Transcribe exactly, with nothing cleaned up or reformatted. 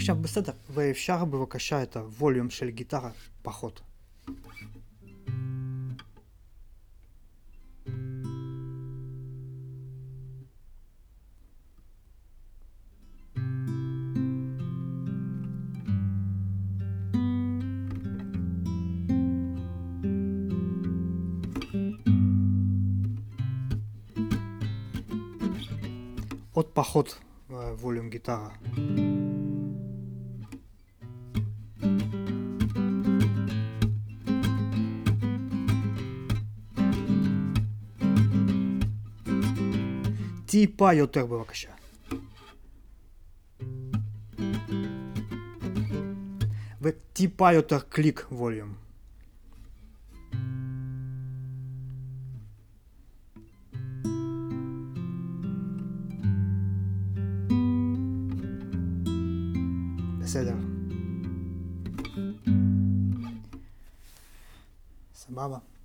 עכשיו בסדר, ואפשר בבקשה את הווליום של גיטרה פחות. עוד פחות ווליום גיטרה. טיפה יותר בבקשה. וטיפה יותר קליק ווליום. בסדר. סבבה.